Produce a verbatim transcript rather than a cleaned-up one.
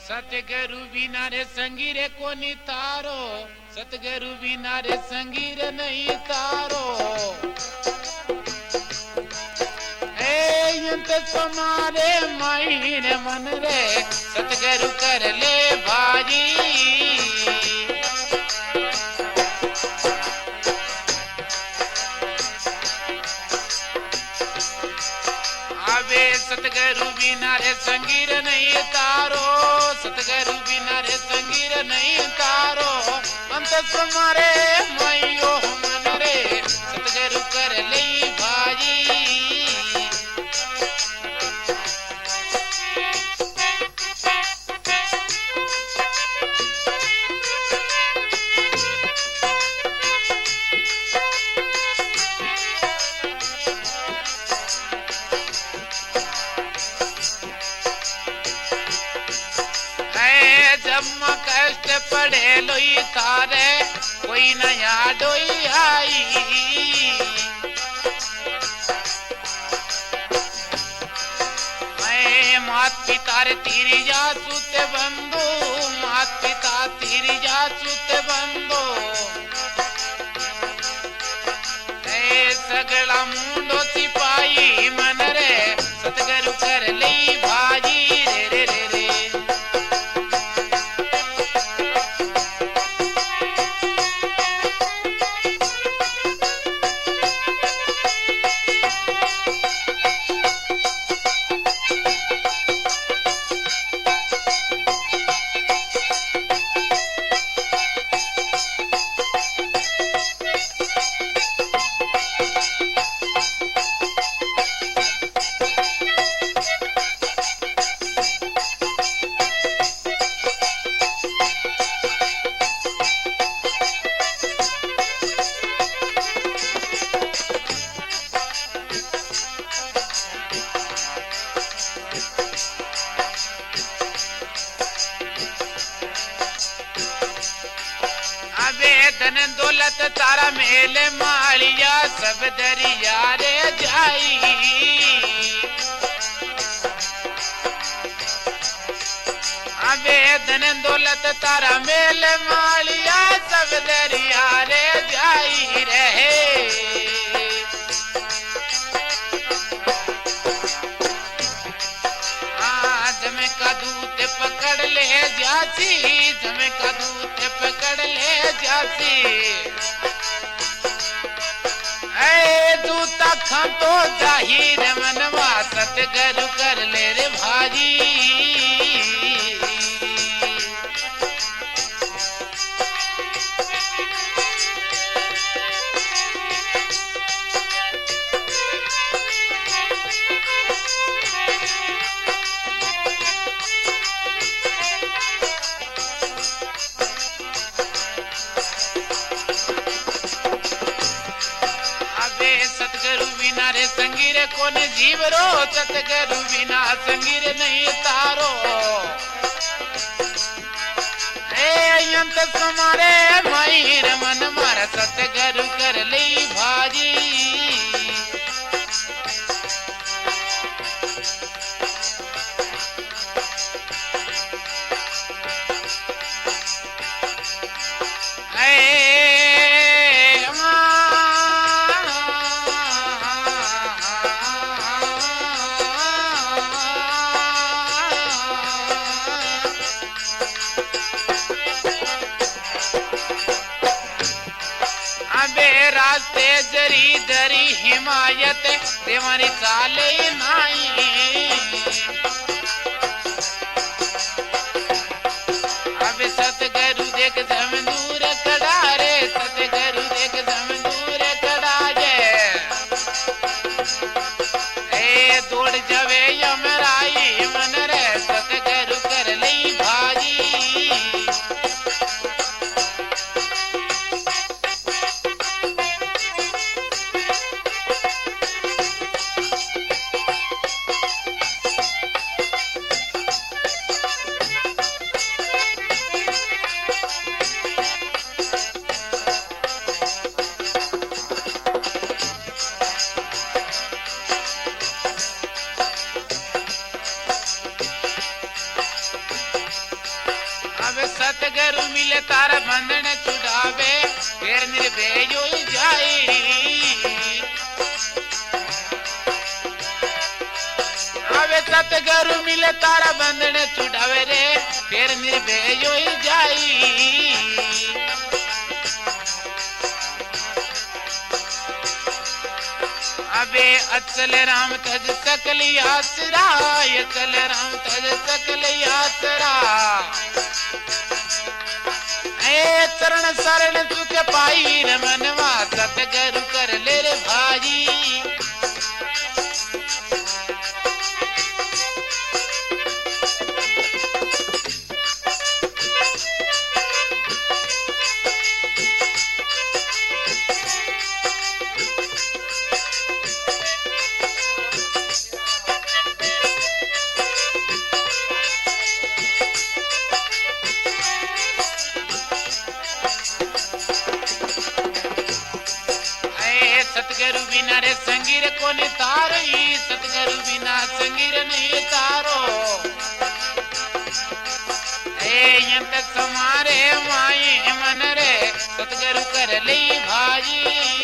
सतगुरु बिना रे संगी रे कोनी तारो, सतगुरु बिना रे संगी रे नहीं तारो। ए तुम्हारे मायने मन रे सतगुरु कर ले भाजी। आवे सतगुरु बिना रे संगी रे नहीं तारो, सतगुरु बिना रे संगी रे नहीं तारो। अंत तुम्हारे मायो मन रे सतगुरु कर ले भाजी। कष्ट पड़े लोई थारे कोई नया डोई आई। मैं मात पिता रे तीरी जा सुते बंदो, मात पिता तीरी जा सुते बंदो। ए सगला मुंडो सिपाही मन रे सतगुरु कर ली भाजी। रे रे रे रे धन दौलत तारा मेल मालिया सब दरिया रे जाई। अबे धन दौलत तारा मेल मालिया सब दरिया रे जाई रहे। जमे का दूत पकड़ ले जाती, जमे का दूत पकड़ ले जाती। ऐ दूता खां तो जाहिर मनवा सतगुरु कर ले रे भाजी। सतगुरु बिना रे संगी रे कौन जीव रो, सतगुरु बिना संगी रे नहीं तारो। ए अंत तुम्हारे मायर मन मार सतगुरु कर ली भाजी। रास्ते जरी दरी हिमायत तेवारी चाले नाई। अब सतगुरु देख समदूर खड़ा रे, सतगुरु देख समदूर खड़ा जे। ए दौड़ जावे यमराई मन रे सतगुरु कर ली भाजी। सतगुरु मिले तारा बंधन छुड़ावे फिर निर्भय होई जाई आवे सतगुरु मिले तारा बंधन छुड़ावे रे फिर निर्भय होई जाई अबे अचल राम तज सकल आसरा अचल राम तज सकल आसरा ए चरण शरण सुख पाई रे मनवा सतगुरु कर ले रे भाई सतगुरु बिना रे संगीर कोने तारो सतगुरु बिना संगीर नहीं तारो ए यंत समारे माए मन रे सतगुरु कर ले भाई